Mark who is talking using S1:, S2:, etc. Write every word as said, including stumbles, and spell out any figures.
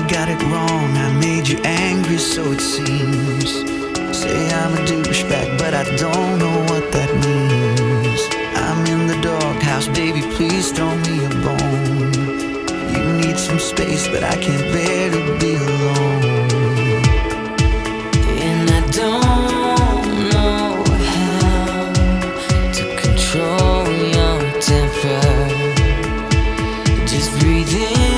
S1: got it wrong, I made you angry, so it seems. Say I'm a douchebag, but I don't know what that means. I'm in the doghouse, baby, please throw me a bone. You need some space, but I can't bear to be alone. And I don't know how to control your temper. Just breathe in